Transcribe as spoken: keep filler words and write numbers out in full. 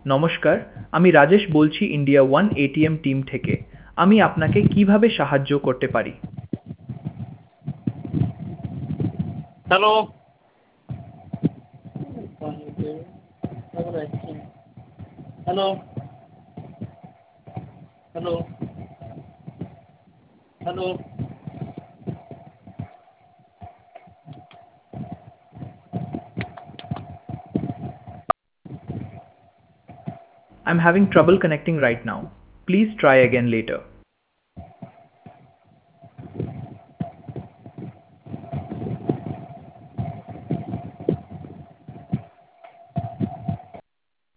নমস্কার, আমি রাজেশ বলছি ইন্ডিয়া ওয়ান এটিএম টিম থেকে। আমি আপনাকে কিভাবে সাহায্য করতে পারি? Hello. Hello hello hello I'm having trouble connecting right now. Please try again later.